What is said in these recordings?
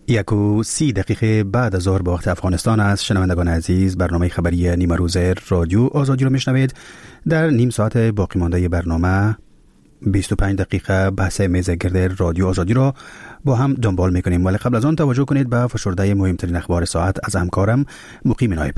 1:30 بعد از ظهر به وقت افغانستان است. شنوندگان عزیز، برنامه خبری نیمه روز رادیو آزادی رو میشنوید. در نیم ساعت باقی مانده برنامه 25 دقیقه بحث میز گرد رادیو آزادی رو با هم دنبال میکنیم، ولی قبل از آن توجه کنید به فشرده مهمترین اخبار ساعت از همکارم مقیم نایب.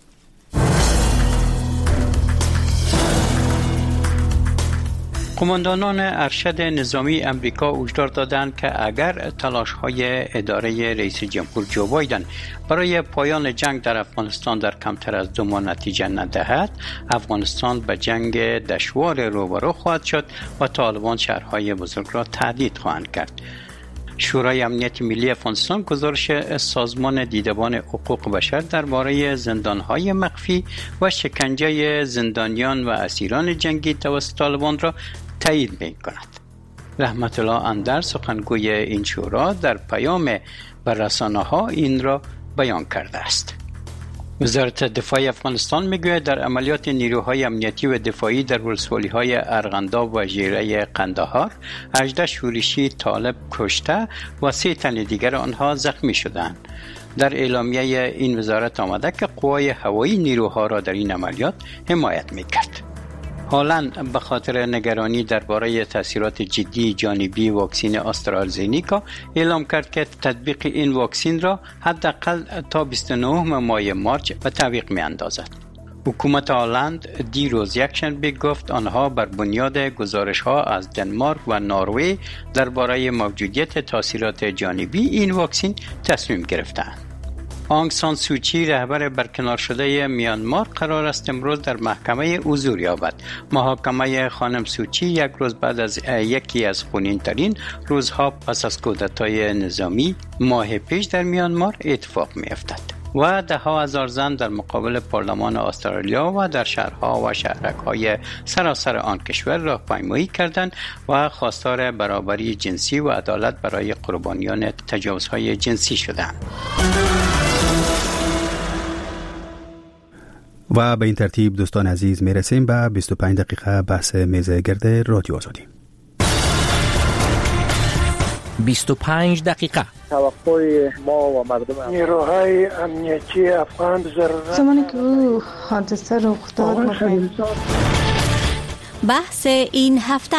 قماندانان ارشد نظامی امریکا هشدار دادند که اگر تلاش‌های اداره رئیس جمهور جو بایدن برای پایان جنگ در افغانستان در کمتر از 2 ماه نتیجه ندهد، افغانستان به جنگ دشوار روبرو خواهد شد و طالبان شهرهای بزرگ را تهدید خواهند کرد. شورای امنیت ملی افغانستان گزارش سازمان دیدبان حقوق بشر درباره زندان‌های مخفی و شکنجه زندانیان و اسیران جنگی توسط طالبان را تایید می‌کند. رحمت الله اندر، سخنگوی این شورا، در پیام به رسانه‌ها این را بیان کرده است. وزارت دفاع افغانستان میگوید در عملیات نیروهای امنیتی و دفاعی در ولسوالی‌های ارغنداب و ژیره قندهار 18 شورشی طالب کشته و 3 تن دیگر آنها زخمی شدند. در اعلامیه این وزارت آمده که قوای هوایی نیروها را در این عملیات حمایت میکرد. هالند به خاطر نگرانی درباره تاثیرات جدی جانبی واکسن آسترازینیکا اعلام کرد که تطبیق این واکسن را حداقل تا 29 ماه مارس به تعویق می‌اندازد. حکومت هالند دیروز یکشنبه گفت آنها بر بنیاد گزارش‌ها از دنمارک و نروژ درباره موجودیت تاثیرات جانبی این واکسن تصمیم گرفتند. آنگ سان سوچی، رهبر برکنار شده میانمار، قرار است امروز در محکمه حضور یابد. محاکمه خانم سوچی یک روز بعد از یکی از خونین‌ترین روزها پس از کودتای نظامی ماه پیش در میانمار اتفاق می‌افتد و ده‌ها هزار زن در مقابل پارلمان استرالیا و در شهرها و شهرک‌های سراسر آن کشور راهپیمایی کردند و خواستار برابری جنسی و عدالت برای قربانیان تجاوزهای جنسی شدند. و به این ترتیب دوستان عزیز میرسیم به 25 دقیقه بحث میز گرد رادیو آزادی. 25 دقیقه توقع ما و مردم نیروهای امنیتی افغان زمانی که او حادثه رخ داد بحث این هفته.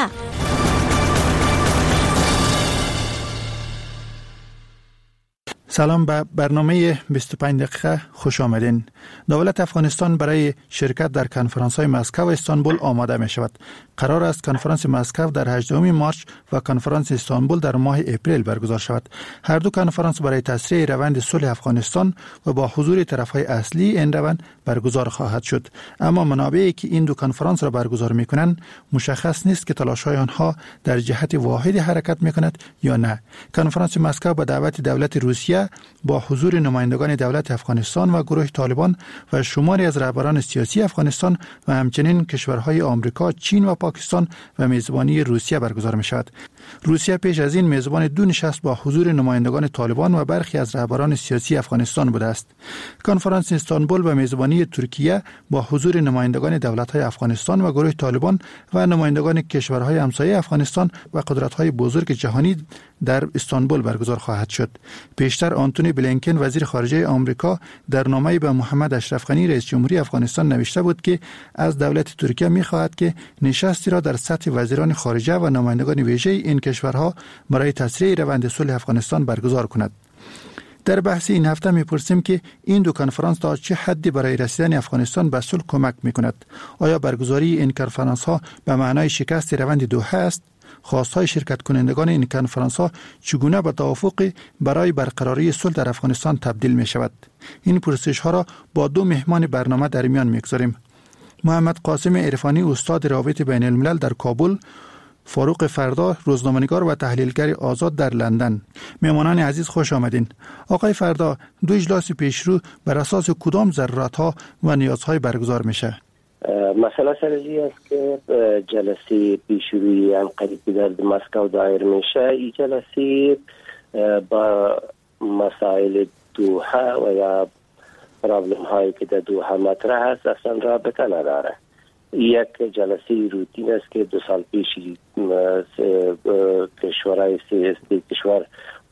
سلام، به برنامه 25 دقیقه خوش آمدین. دولت افغانستان برای شرکت در کنفرانس‌های مسکو و استانبول آماده می شود. قرار است کنفرانس مسکو در 18 مارس و کنفرانس استانبول در ماه اپریل برگزار شود. هر دو کنفرانس برای تسریع روند صلح افغانستان و با حضور طرف‌های اصلی این روند برگزار خواهد شد. اما منابعی که این دو کنفرانس را برگزار می‌کنند مشخص نیست که تلاش‌های آنها در جهت واحدی حرکت می‌کند یا نه. کنفرانس مسکو با دعوت دولت روسیه با حضور نمایندگان دولت افغانستان و گروه طالبان و شماری از رهبران سیاسی افغانستان و همچنین کشورهای آمریکا، چین و پاکستان و میزبانی روسیه برگزار می شود. روسیه پیش از این میزبان 2 نشست با حضور نمایندگان طالبان و برخی از رهبران سیاسی افغانستان بوده است. کنفرانس استانبول به میزبانی ترکیه با حضور نمایندگان دولت‌های افغانستان و گروه طالبان و نمایندگان کشورهای همسایه افغانستان و قدرت‌های بزرگ جهانی در استانبول برگزار خواهد شد. پیشتر آنتونی بلینکن وزیر خارجه آمریکا در نامه‌ای به محمد اشرف غنی رئیس جمهوری افغانستان نوشته بود که از دولت ترکیه می‌خواهد که نشستی را در سطح وزیران خارجه و نمایندگان ویژه این کشورها برای تسریع روند صلح افغانستان برگزار کند. در بحث این هفته می‌پرسیم که این دو کنفرانس تا چه حدی برای رسیدن افغانستان به صلح کمک می‌کند؟ آیا برگزاری این کنفرانس‌ها به معنای شکست روند دوحه است؟ خواست‌های شرکت کنندگان این کنفرانس‌ها چگونه به توافق برای برقراری صلح در افغانستان تبدیل می‌شود؟ این پرسش‌ها را با 2 مهمان برنامه در میان می‌گذاریم. محمد قاسم عرفانی، استاد روابط بین الملل در کابل، فاروق فردا، روزنامه‌نگار و تحلیلگر آزاد در لندن. مهمانان عزیز خوش آمدین. آقای فردا، 2 اجلاس پیشرو بر اساس کدام ضرورت‌ها و نیازهای برگزار میشه؟ مسئله سرزی است که جلسه پیشروی هم قریب در مسکو دایر میشه. این جلسه با مسائل دوحه و یا پرابلم هایی که در دوحه مطرح است اصلا رابطه نداره. یک جلسه روتین است که 2 سال پیش کشورهای 3 کشور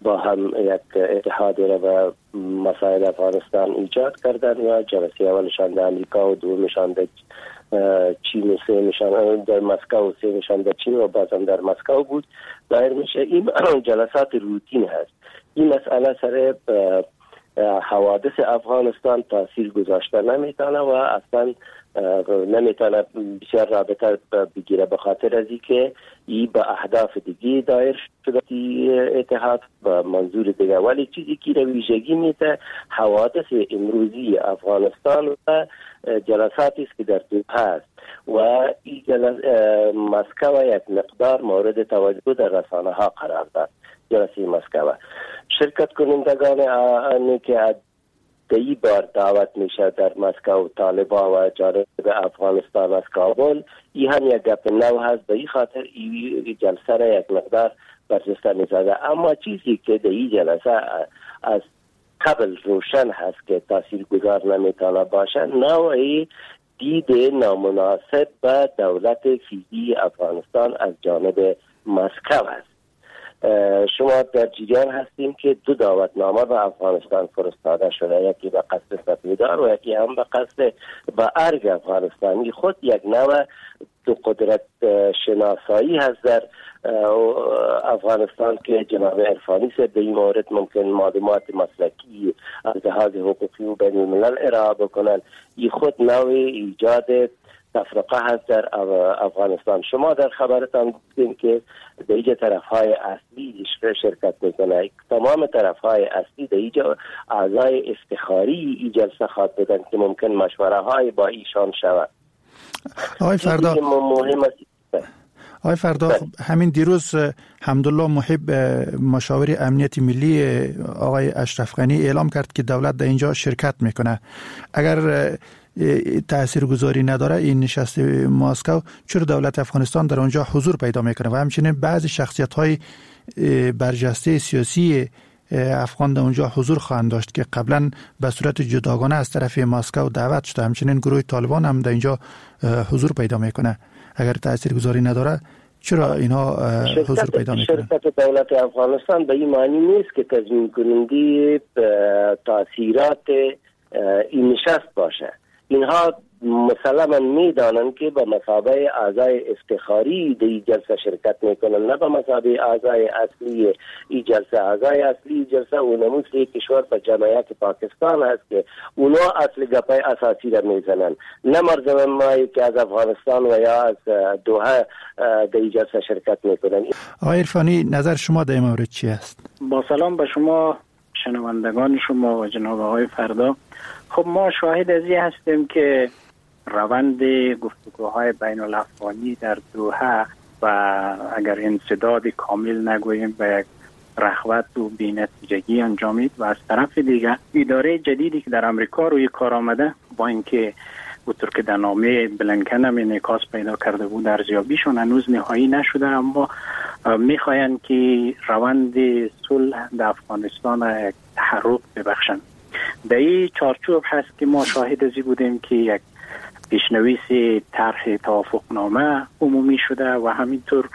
با هم یک اتحاد را و مسائل افغانستان ایجاد کردن و جلسه اولشان در امریکا و دومشان در چین و سهمشان در مسکو و سهمشان در چین و بازم در مسکو بود. ظاهر میشه این جلسات روتین هست. این مسئله سر حوادث افغانستان تاثیر گذاشته نمیتونه و اصلا نمیتونه بسیار رابطه بگیره، به خاطر از اینکه این به اهداف دیگه دایر شده اتحاد و منظور دیگه، ولی چیزی که ویژگی میده حوادث امروزی افغانستان و جلساتی است که در دوحه است و این مسکو یک مقدار مورد توجه در رسانه ها قرار داد. جلسه مسکو شرکت کنندگان که ای بار دعوت میشه در مسکو طالبان و جانب افغانستان از کابل، این هم یک گپ نو هست. به این خاطر این جلسه را یک مقدار برجسته می‌سازه. اما چیزی که در این جلسه از قبل روشن هست که تاثیرگذار نمیتونه باشه، نوعی دید نامناسب به دولت فیزی افغانستان از جانب مسکو هست. شما در جریان هستیم که 2 دعوتنامه به افغانستان فرستاده شده، یکی به قصد سفیدار و یکی هم به قصد به ارگ افغانستانی. خود یک نوع دو قدرت شناسایی هست در افغانستان که جناب عرفانی سے به این مورد ممکن معلومات مسلکی از لحاظ حقوقی و بین الملل ارائه بکنن. این خود نوع ایجاد تفرقه هست در افغانستان. شما در خبرتان گفتیم که در اینجا طرفهای اصلی شرکت میکنه. تمام طرفهای اصلی در اینجا اعضای افتخاری این جلسه خواهد بدن که ممکن مشوره های با ایشان شود. آقای فردا همین دیروز حمدالله محب مشاور امنیت ملی آقای اشرف غنی اعلام کرد که دولت در اینجا شرکت میکنه. اگر تاثیرگذاری نداره این نشست مسکو، چرا دولت افغانستان در آنجا حضور پیدا میکنه و همچنین بعضی شخصیت‌های برجسته سیاسی افغان در اونجا حضور خواهند داشت که قبلا به صورت جداگانه از طرف مسکو دعوت شده. همچنین گروه طالبان هم در اینجا حضور پیدا میکنه. اگر تاثیرگذاری نداره چرا اینها حضور پیدا میکنه؟ شرکت دولت افغانستان به این معنی نیست که تضمین کننده تاثیرات این نشست باشه. اینها مسلما میدانند که به مثابه اعضای افتخاری در این جلسه شرکت میکنن، نه به مثابه اعضای اصلی این جلسه. اعضای اصلی جلسه اونموز یک کشور به جمعیت پاکستان هست که اونا اصل گپای اساسی را میزنن، نه مردم مایی که از افغانستان و یا از دوحه در این جلسه شرکت میکنن. آقای عرفانی، نظر شما در این مورد چی است؟ با سلام به شما شنوندگان شما و جناب آقای فردا. خب ما شاهد از این هستیم که روند گفتگوهای بین الافغانی در دوحه و اگر انسداد کامل نگوییم به یک رخوت و بی‌نتیجگی انجامید و از طرف دیگر اداره جدیدی که در امریکا روی کار آمده، با اینکه اونطور که در نامه بلینکن هم انعکاس پیدا کرده بود ارزیابیشون هنوز نهایی نشده، اما میخواین که روند صلح در افغانستان یک تحرک ببخشند. در این چارچوب هست که ما شاهد ازی بودیم که یک پیشنویس طرح توافقنامه عمومی شده و همینطور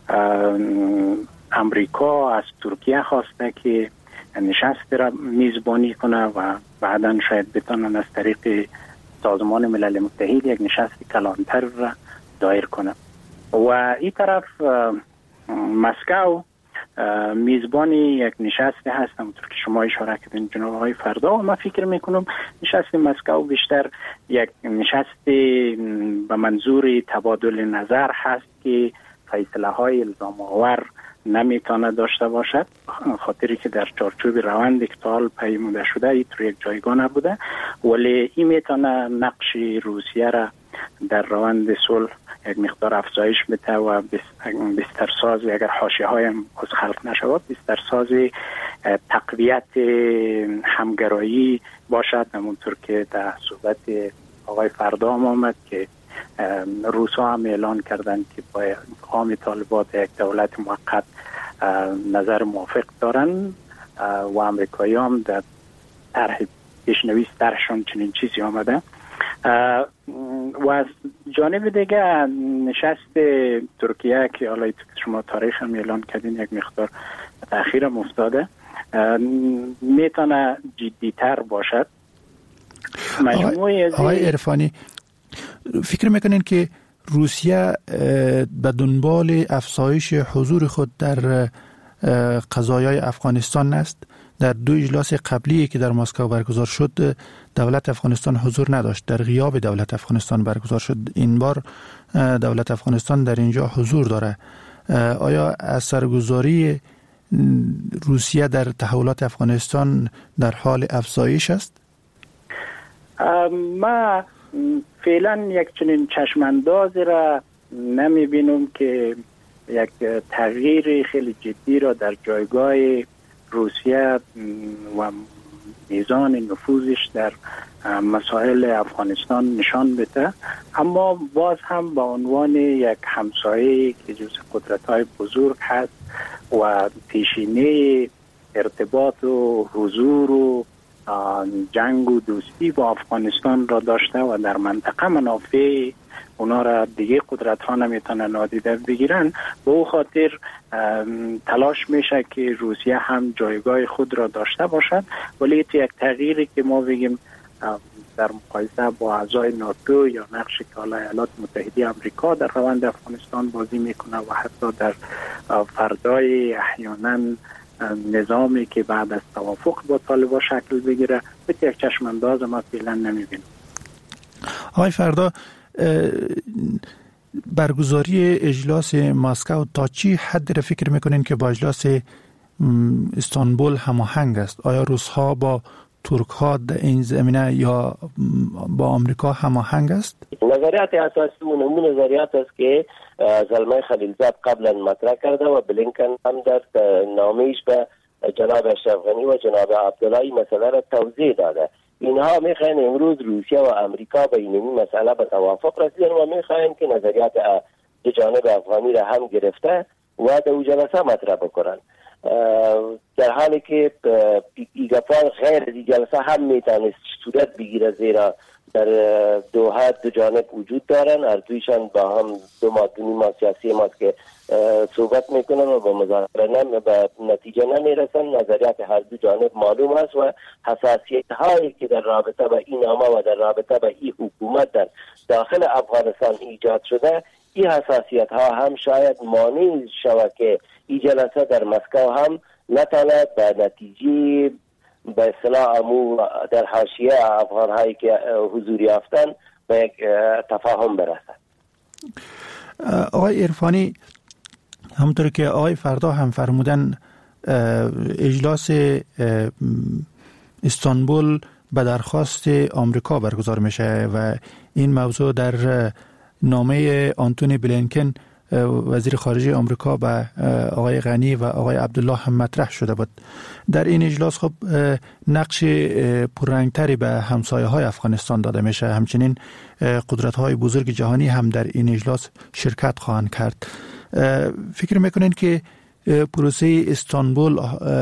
امریکا از ترکیه خواسته که نشست را میزبانی کنه و بعداً شاید بتونن از طریق سازمان ملل متحد یک نشست کلانتر را دایر کنه. و این طرف مسکو میزبانی یک نشست هست، همونطور که شما اشاره کردین جناب آقای فردا، و من فکر میکنم نشست مسکو بیشتر یک نشست به منظور تبادل نظر هست که فیصله های الزام آور نمیتونه داشته باشد، خاطری که در چارچوب روند که تا حال پیموده شده اینطور یک جایگاه نبوده، ولی این میتونه نقش روسیه را در روند صلح یک مقدار افزایش بده و بسترساز، اگر حاشیه هایم از خلق نشود، بسترساز تقویت همگرایی باشد. همونطور که در صحبت آقای فردا هم آمد که روسا هم اعلان کردند که با قام طالبات یک دولت موقت نظر موافق دارن و امریکایی هم در طرح پیشنویس طرحشون چنین چیزی آمده. و از جانب دیگه نشست ترکیه که حالا شما تاریخ هم اعلان کردین یک مقدار تأخیر هم افتاده، میتونه جدی‌تر باشد. آقای عرفانی، فکر میکنین که روسیه به دنبال افزایش حضور خود در قضایای افغانستان است؟ در 2 اجلاس قبلی که در مسکو برگزار شد دولت افغانستان حضور نداشت، در غیاب دولت افغانستان برگزار شد. این بار دولت افغانستان در اینجا حضور داره. آیا اثرگذاری روسیه در تحولات افغانستان در حال افزایش است؟ ما فعلا یک چنین چشماندازی را نمی بینم که یک تغییر خیلی جدی را در جایگاه روسیه و میزان نفوذش در مسائل افغانستان نشان بده، اما باز هم به عنوان یک همسایه که جز قدرت‌های بزرگ هست و پیشینه ارتباط و حضور و جنگ و دوستی با افغانستان را داشته و در منطقه منافع اونا را دیگه قدرت ها نمیتونه نادیده بگیرن، به او خاطر تلاش میشه که روسیه هم جایگاه خود را داشته باشد. ولی تو یک تغییری که ما بگیم در مقایسه با اعضای ناتو یا نقشی که ایالات متحده آمریکا در روند افغانستان بازی میکنه و حتی در فردای احیانا نظامی که بعد از توافق با طالبان شکل بگیره، به یک چشمانداز ما فعلا نمیبینیم. آقای فردا، برگزاری اجلاس مسکو تا چی حد را فکر میکنین که با اجلاس استانبول هماهنگ است؟ آیا روس‌ها با ترک‌ها در این زمینه یا با آمریکا هماهنگ است؟ نظریات اساسی و نمونه نظریات است که زلمه خلیلزاد قبلا مطرح کرده و بلینکن هم در نامه‌اش به جناب اشرف غنی و جناب عبدالله این مسئله را توضیح داده. اینها میخواین امروز روسیه و امریکا به این مسئله به توافق رسیدن و میخواین که نظریات دو جانب افغانی را هم گرفته و در جلسه مطرح بکنن، در حالی که ایگفان غیر دی جلسه هم میتونست صورت بگیره، زیرا در دوحه دو جانب وجود دارن، هر دویشان با هم 2 ماه و نیم سیاسی ماست که صحبت میکنن و به مذاکره به نتیجه نمیرسن. نظریات هر دو جانب معلوم است و حساسیت هایی که در رابطه به این نامه و در رابطه به این حکومت در داخل افغانستان ایجاد شده، این حساسیت ها هم شاید مانع شود که این جلسه در مسکو هم نتونه به نتیجه به اصطلاح امو در حاشیه افغان هایی که حضور یافتن به یک تفاهم برسد. آقای عرفانی، همونطور که آقای فردا هم فرمودن، اجلاس استانبول به درخواست آمریکا برگزار میشه و این موضوع در نامه آنتونی بلینکن وزیر خارجه آمریکا به آقای غنی و آقای عبدالله هم مطرح شده بود. در این اجلاس خب نقش پررنگتری به همسایه های افغانستان داده میشه. همچنین قدرت های بزرگ جهانی هم در این اجلاس شرکت خواهند کرد. فکر میکنین که پروسه استانبول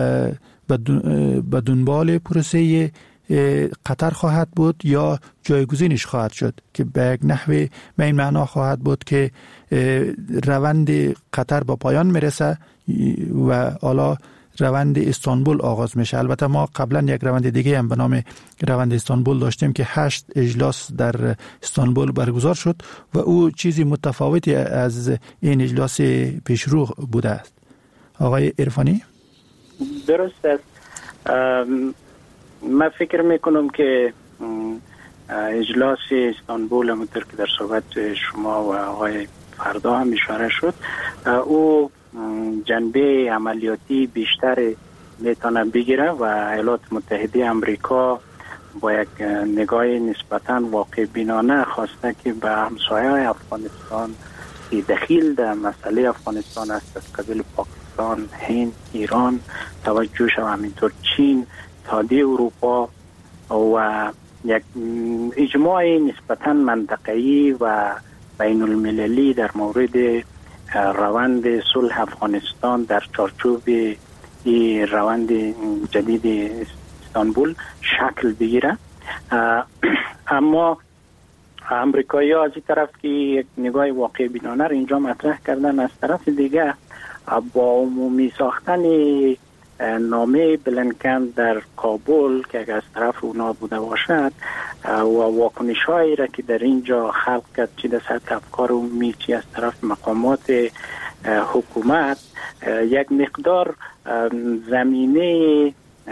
به دنبال پروسه قطر خواهد بود یا جایگزینش خواهد شد که به یک نحوه به این معنا خواهد بود که روند قطر با پایان میرسه و حالا روند استانبول آغاز میشه؟ البته ما قبلا یک روند دیگه هم به نام روند استانبول داشتیم که 8 اجلاس در استانبول برگزار شد و او چیزی متفاوتی از این اجلاس پیشرو بوده است. آقای عرفانی؟ درست است. من فکر میکنم که اجلاس استانبول همونطور که در صحبت شما و آقای فردا هم اشاره شد، او جنبه عملیاتی بیشتر میتونه بگیره و ایالات متحده آمریکا با یک نگاه نسبتاً واقع بینانه خواسته که به همسایه افغانستان که دخیل در مسئله افغانستان است از قبیل پاکستان، هند، ایران توجه شود، همینطور چین، اتحادیه اروپا و یک اجماع نسبتاً منطقه‌ای و بین المللی در مورد روند صلح افغانستان در چارچوب این روند جدید استانبول شکل بگیره. اما امریکایی ها از این طرف که یک نگاه واقع بینانه را اینجا مطرح کردن، از طرف دیگه با عمومی ساختن نامه بلینکن در کابل که اگر از طرف اونا بوده باشد و واکنش هایی را که در اینجا خلق کرد، چی در سطح افکار عمومی چی از طرف مقامات حکومت، یک مقدار زمینه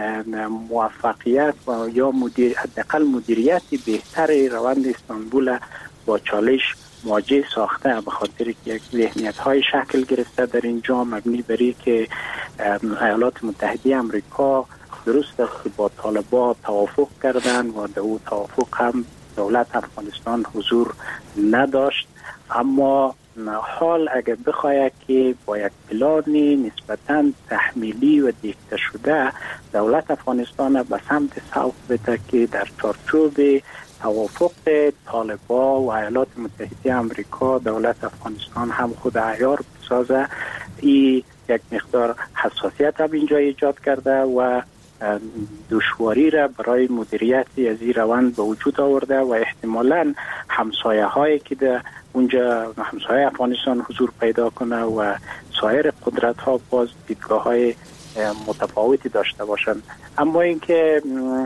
موفقیت و یا حداقل مدیریت بهتر روند استانبول با چالش مواجه ساخته، به خاطر که یک ذهنیت های شکل گرفته در اینجا مبنی بر که ایالات متحده آمریکا درست است که با طالبان توافق کردن و در او توافق هم دولت افغانستان حضور نداشت، اما حال اگر بخواهد که با یک پلانی نسبتاً تحمیلی و دیکته شده دولت افغانستان به سمت سوق بده که در چارچوب توافق طالبان و ایالات متحده آمریکا دولت افغانستان هم خود عیار بسازه، این یک مقدار حساسیت هم اینجا ایجاد کرده و دشواری را برای مدیریت از این روند به وجود آورده و احتمالاً همسایه هایی که در اونجا همسایه افغانستان حضور پیدا کنه و سایر قدرت ها باز دیدگاه های متفاوتی داشته باشند. اما اینکه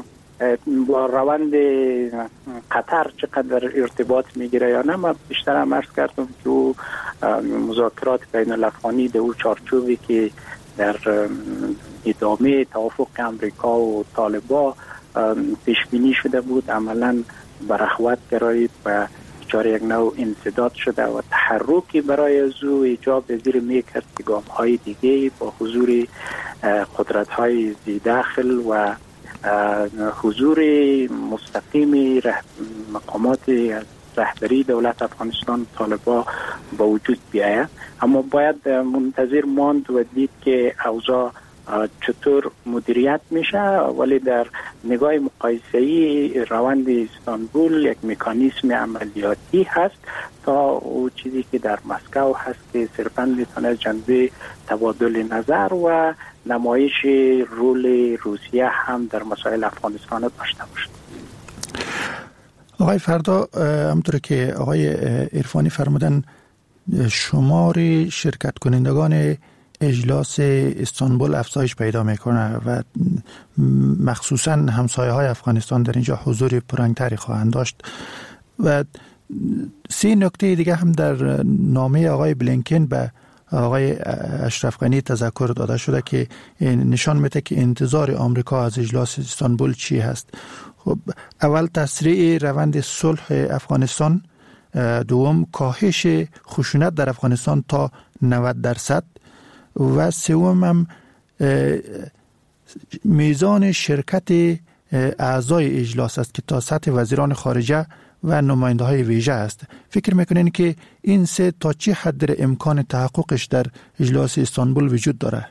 با روند قطر چقدر ارتباط میگیره یا نه، من بیشتر هم عرض کردم که مذاکرات بین الافغانی در او چارچوبی که در ادامه توافق امریکا و طالبان پیش بینی شده بود عملا برخوت گرایی و دچار یک نوع انسداد شده و تحرکی برای از او ایجاب پذیر میکرد که گام های دیگه با حضور قدرت های داخل و حضور مستقیم مقامات رهبری دولت افغانستان طالبان با وجود بیاید. اما باید منتظر ماند و دید که اوضاع چطور مدیریت میشه، ولی در نگاه مقایسه‌ای روند استانبول یک مکانیزم عملیاتی هست تا او چیزی که در مسکو هست که صرفاً میتونه جنبه تبادل نظر و نمایش رول روسیه هم در مسائل افغانستان داشته باشد. آقای فردا، همونطور که آقای عرفانی فرمودن، شمار شرکت کنندگان اجلاس استانبول افزایش پیدا میکنه و مخصوصا همسایه های افغانستان در اینجا حضور پررنگتری خواهند داشت. و 3 نکته دیگه هم در نامه آقای بلینکن به آقای اشرف غنی تذکر داده شده که نشان میده که انتظار آمریکا از اجلاس استانبول چی هست. خب، اول تسریع روند صلح افغانستان، دوم کاهش خشونت در افغانستان تا 90%، و سوم هم میزان شرکت اعضای اجلاس است که تا سطح وزیران خارجه و نماینده های ویژه است. فکر میکنین که این 3 تا چه حد امکان تحققش در اجلاس استانبول وجود داره؟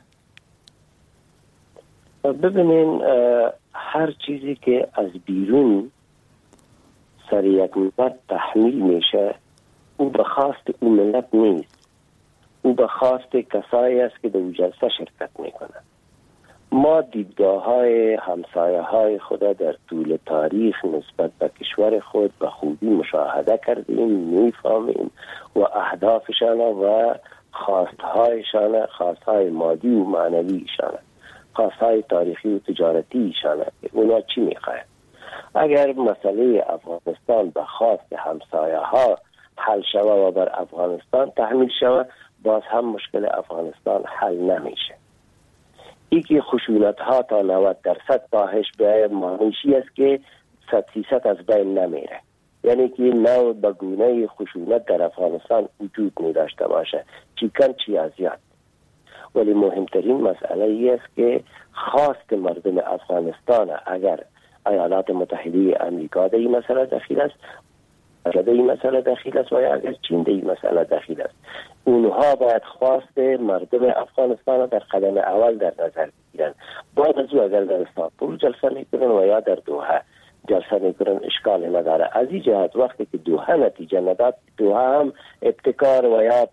ببینین، هر چیزی که از بیرون سر یک ملت تحمیل میشه او به خواست اون ملت نیست، او به خواست کسایی است که در جلسه شرکت میکنند. ما دیدگاه های همسایه های خود در طول تاریخ نسبت به کشور خود به خوبی مشاهده کردیم، میفهمیم و اهدافشان و خواستهایشان، خواستهای مادی و معنویشان، خواستهای تاریخی و تجارتیشان، اونا چی میخواهند. اگر مسئله افغانستان به خواست همسایه ها حل شود و بر افغانستان تحمیل شود، باز هم مشکل افغانستان حل نمیشه. ای که خشونت ها تا 90% کاهش بیاید معنیشی است که 100% از بین نمیره، یعنی که نوع به گونه خشونت در افغانستان وجود می داشته باشه، چی کم چی از زیاد. ولی مهمترین مسئله ای است که خواست مردم افغانستان، اگر ایالات متحده آمریکا در این مسئله دخیل است، در این مسئله دخیل است و یا اگر چین در این مسئله دخیل است، اونها باید خواست مردم افغانستان در قدم اول در نظر بگیرن. بعد از او اگر در استانبول جلسه میکنن و یا در دوحه جلسه میکنن اشکال نداره. از این جهت وقتی که دوحه نتیجه نداد، دوحه هم ابتکار و یا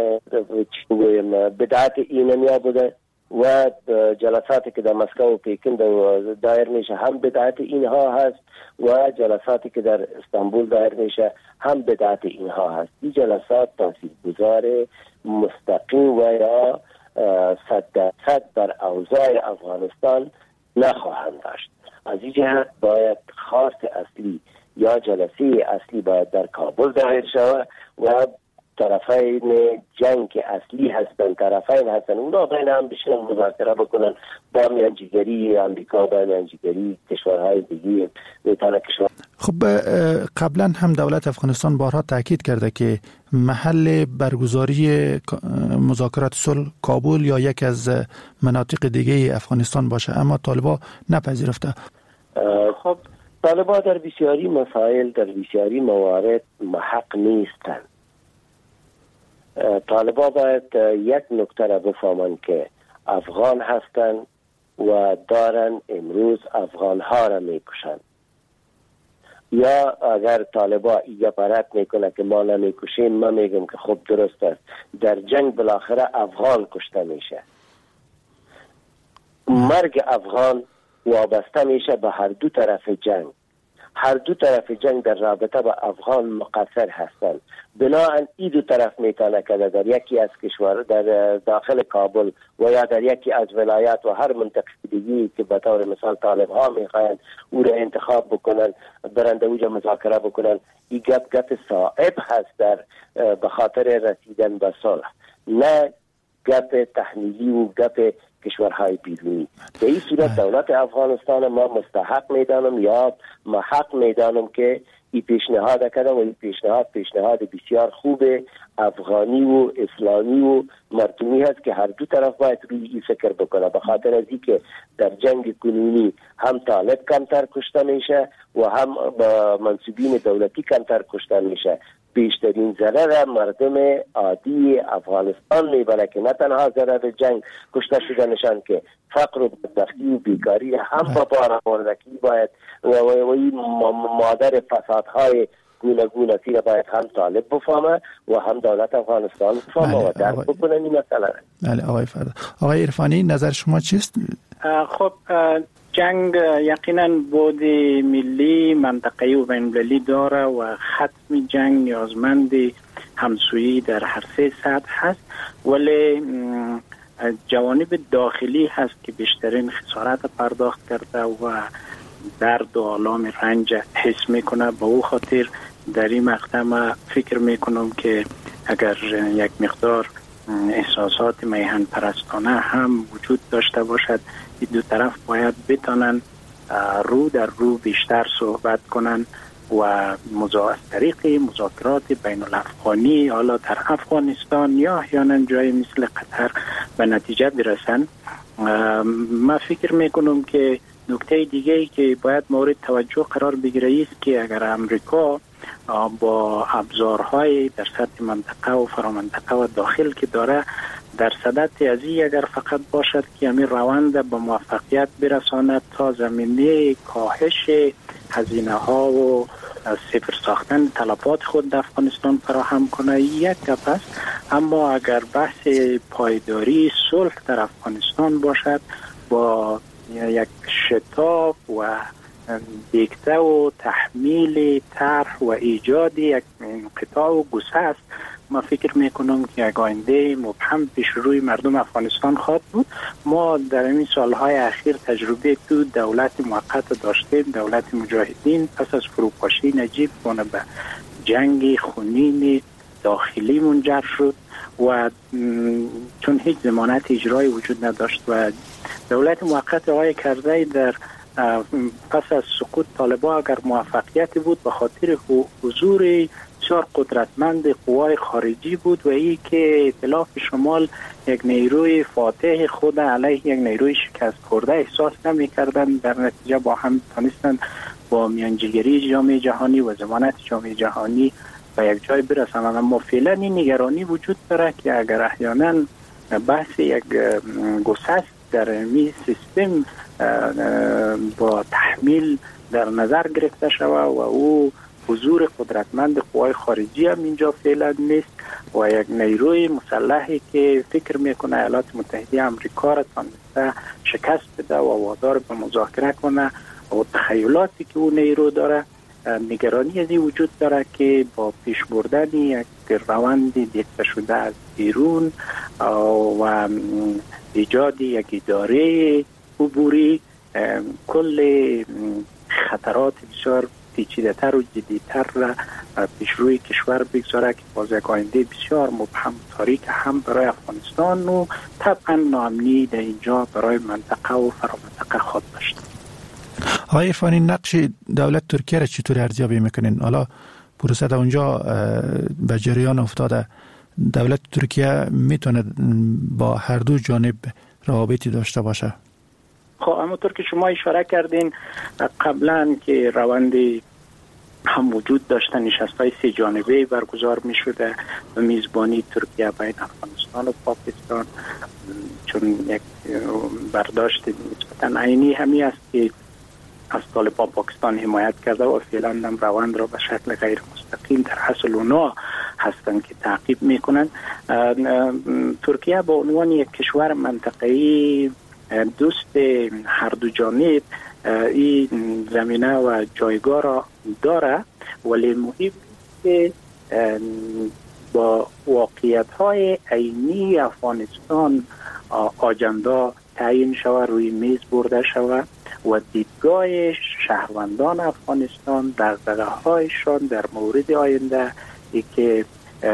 بدعت اینمیا بوده و جلساتی که در مسکو و پیکن دایر میشه هم بدعت اینها هست و جلساتی که در استانبول دایر میشه هم بدعت اینها هست. این جلسات تاثیرگذار مستقیم و یا 100% بر اوضاع افغانستان نخواهند داشت. از این جهت باید خواست اصلی یا جلسه اصلی باید در کابل دایر شود و طرفین جنگ که اصلی هستند، طرفین هستند، اونا بین هم بشینن مذاکره بکنن با میانجیگری امریکا، با میانجیگری کشورهای دیگه میتونه کشور. خب قبلا هم دولت افغانستان بارها تاکید کرده که محل برگزاری مذاکرات صلح کابل یا یک از مناطق دیگه افغانستان باشه، اما طالبان نپذیرفته. خب طالبان در بسیاری مسائل، در بسیاری موارد محق نیستند. طالبان باید یک نکته را بفهمند که افغان هستند و دارن امروز افغان ها را میکشند. یا اگر طالبان ایگه پرت میکنه که ما نمیکشیم، من میگم که خب درست است، در جنگ بالاخره افغان کشته میشه. مرگ افغان وابسته میشه به هر دو طرف جنگ. هر دو طرف جنگ در رابطه با افغان مقصر هستند. بنابراین این دو طرف میتونه که در یکی از کشور در داخل کابل و یا در یکی از ولایات و هر منطقه دیگی که به طور مثال طالب ها میخواین او را انتخاب بکنن، برنده اوجا مذاکره بکنن، این گپ صائب هست در به خاطر رسیدن به صلح، نه گپ تحمیلی و گپ کشورهای بیرونی. به این صورت دولت افغانستان ما مستحق میدانم یا محق میدانم که این پیشنهاد کردم و این پیشنهاد بسیار خوبه، افغانی و اسلامی و مردمی هست که هر دو طرف باید روی این فکر بکنه، به خاطر از اینکه در جنگ کنونی هم طالب کمتر کشته میشه و هم منصوبین دولتی کمتر کشته میشه. بیشترین ضرر مردم عادی افغانستان میبره که نه تنها ضرر جنگ کشته شدنشان که فقر و بدبختی و بیکاری هم با بار آوردگی باید و این مادر فسادهای گوناگون را باید هم طالب بفهمه و هم دولت افغانستان بفهمه و درک بکنه این مسئله. بله آقای فردا. آقای عرفانی نظر شما چیست؟ خب جنگ یقینا بود ملی، منطقه‌ای و بین‌المللی داره و ختم جنگ نیازمند همسویی در هر سه سطح هست، ولی جوانب داخلی هست که بیشترین خسارت پرداخت کرده و درد و آلام رنج حس میکنه. به او خاطر در این مقطع ما فکر میکنم که اگر یک مقدار احساسات میهن پرستانه هم وجود داشته باشد، این دو طرف باید بتانن رو در رو بیشتر صحبت کنن و از طریق مذاکرات بین الافغانی حالا در افغانستان یا احیانا جای مثل قطر به نتیجه برسن. من فکر میکنم که نکته دیگه‌ای که باید مورد توجه قرار بگیره است که اگر امریکا با ابزارهای در سطح منطقه و فرامنطقه و داخل که داره در صدد از این اگر فقط باشد که همین روند به موفقیت برساند تا زمینه کاهش هزینه ها و صفر ساختن تلفات خود در افغانستان فراهم کنه، یک گپ است. اما اگر بحث پایداری صلح در افغانستان باشد با یک شتاب و دیکته و تحمیل طرح و ایجاد یک انقطاع و گسست، ما فکر میکنم که یک آینده مبهم پیش روی مردم افغانستان خواهد بود. ما در این سالهای اخیر تجربه تو دولت موقت داشتیم، دولت مجاهدین پس از فروپاشی نجیب کنه به جنگ خونین داخلی منجر شد و چون هیچ ضمانت اجرایی وجود نداشت و دولت موقت آقای کرزی در پس از سقوط طالبان اگر موفقیت بود به خاطر حضور بسیار قدرتمند قوای خارجی بود و ای که ائتلاف شمال یک نیروی فاتح خود علیه یک نیروی شکست خورده احساس نمی کردن، در نتیجه با هم تانستن با میانجیگری جامعه جهانی و ضمانت جامعه جهانی به یک جای برسن. اما فعلا این نگرانی وجود داره که اگر احیانا بحث یک گسست در این سیستم با تحمیل در نظر گرفته شود و او حضور قدرتمند قوای خارجی هم اینجا فعلا نیست و یک نیروی مسلحی که فکر میکنه ایالات متحده آمریکا را تانسته شکست بده و وادار به مذاکره کنه و تخیلاتی که اون نیرو داره، نگرانی از این وجود داره که با پیش بردن یک روند دیکته شده از بیرون و ایجاد یک اداره عبوری کل خطرات بسیار پیچیده تر و جدیدتر را پیش روی کشور بگذاره که باز یک آینده بسیار مبهم تاریک هم برای افغانستان و طبعا ناامنی در اینجا برای منطقه و فرامنطقه خود داشت. آقای عرفانی، نقش دولت ترکیه را چطور ارزیابی میکنین؟ حالا پروسه در اونجا به جریان افتاده، دولت ترکیه میتونه با هر دو جانب روابطی داشته باشه؟ خب همونطور که شما اشاره کردین قبلا که روندی هم وجود داشته، نشست‌های 3 جانبه برگزار می‌شده و میزبانی ترکیه بین افغانستان و پاکستان، چون یک برداشت نسبتاً عینی همی است که از طالبان پاکستان حمایت کرده و فعلا هم روند را به شکل غیر مستقیم در اصل اونا هستند که تعقیب میکنند. ترکیه به عنوان یک کشور منطقه‌ای دوست هر دو جانب این زمینه و جایگاه را داره، ولی مهم که با واقعیت‌های عینی افغانستان آجندا تعیین شود، روی میز برده شود و دیدگاه شهروندان افغانستان دغدغه‌هایشان در مورد آینده ای که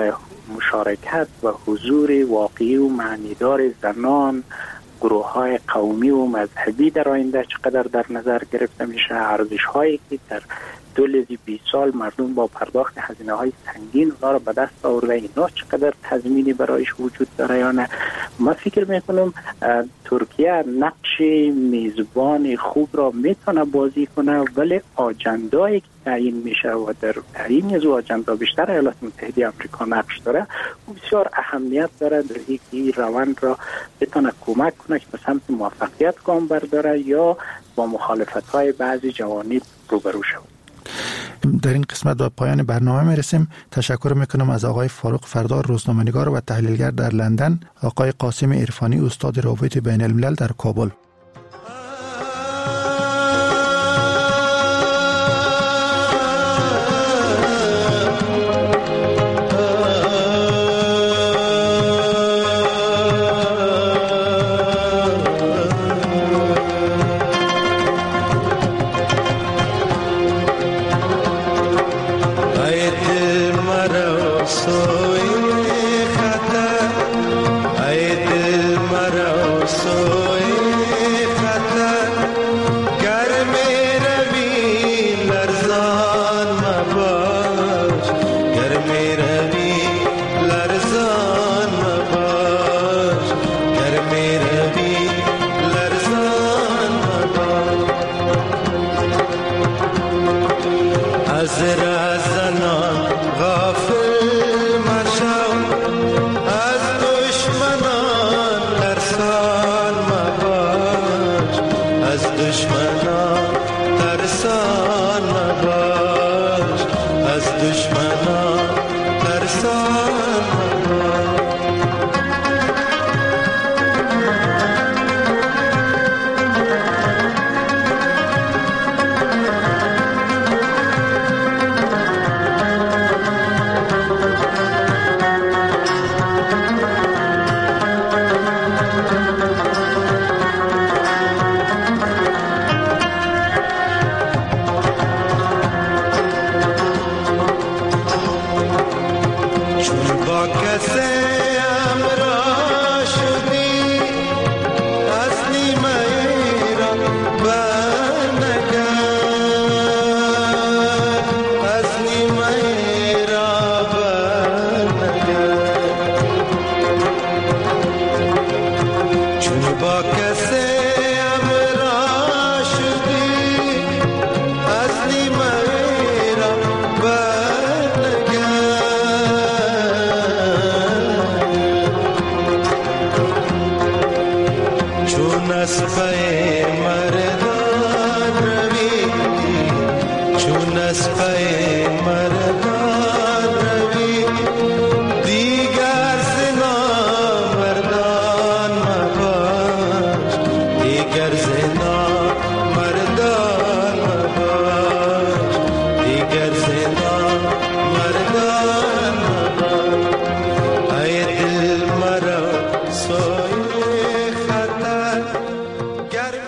مشارکت و حضور واقعی و معنیدار زنان، گروه‌های قومی و مذهبی در آینده چقدر در نظر گرفته میشه، ارزش‌هایی که در طول 20 سال مردم با پرداخت هزینه‌های سنگین اونا رو به دست آورده، اینا چقدر تضمینی برایش وجود داره یا نه. ما فکر میکنم ترکیه نقش میزبان خوب را میتونه بازی کنه، ولی آجندایی که تعیین میشه و در تعیین از آجندا بیشتر ایالات متحده آمریکا نقش داره و بسیار اهمیت داره در اینکه روند را بتونه کمک کنه که به سمت موفقیت گام برداره یا با مخالفت‌های بعضی جوانب روبرو شود. در این قسمت به پایان برنامه میرسیم. تشکر میکنم از آقای فاروق فردار، روزنامه‌نگار و تحلیلگر در لندن، آقای قاسم عرفانی، استاد روابط بین الملل در کابل. دیگر زنا